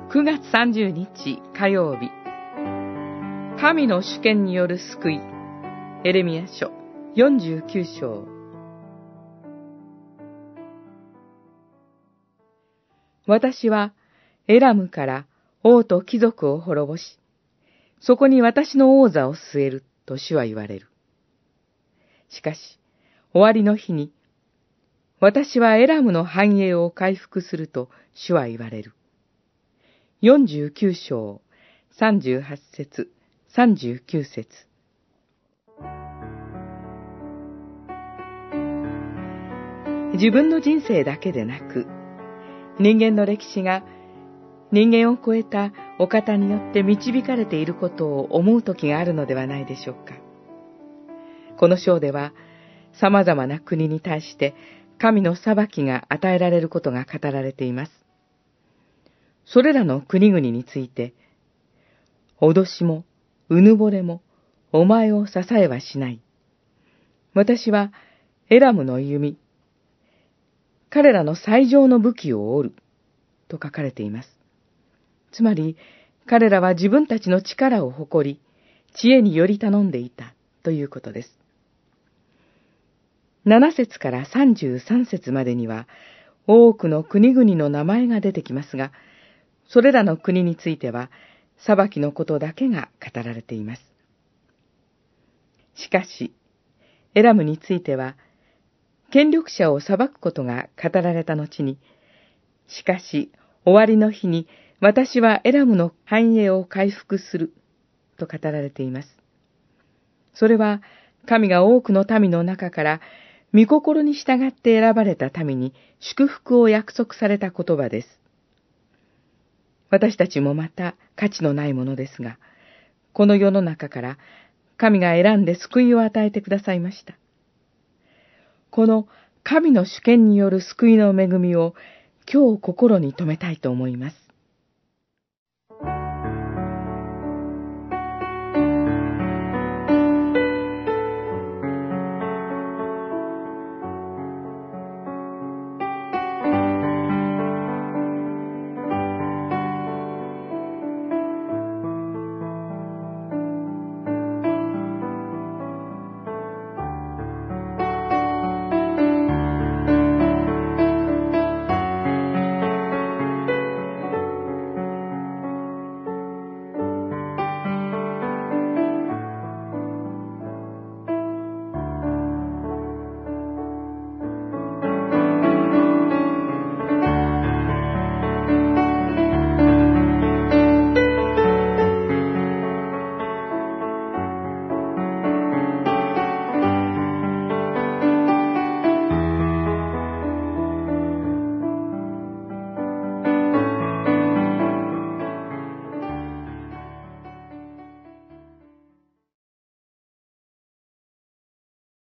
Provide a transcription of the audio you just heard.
9月30日火曜日、神の主権による救い。エレミヤ書49章。私はエラムから王と貴族を滅ぼし、そこに私の王座を据えると主は言われる。しかし、終わりの日に、私はエラムの繁栄を回復すると主は言われる。49章、38節、39節。自分の人生だけでなく、人間の歴史が人間を超えたお方によって導かれていることを思う時があるのではないでしょうか。この章では、様々な国に対して神の裁きが与えられることが語られています。それらの国々について、脅しもうぬぼれもお前を支えはしない。私はエラムの弓、彼らの最上の武器を折る、と書かれています。つまり、彼らは自分たちの力を誇り、知恵により頼んでいたということです。7節から33節までには、多くの国々の名前が出てきますが、それらの国については、裁きのことだけが語られています。しかし、エラムについては、権力者を裁くことが語られた後に、しかし、終わりの日に、私はエラムの繁栄を回復する、と語られています。それは、神が多くの民の中から、御心に従って選ばれた民に祝福を約束された言葉です。私たちもまた価値のないものですが、この世の中から神が選んで救いを与えてくださいました。この神の主権による救いの恵みを今日心に留めたいと思います。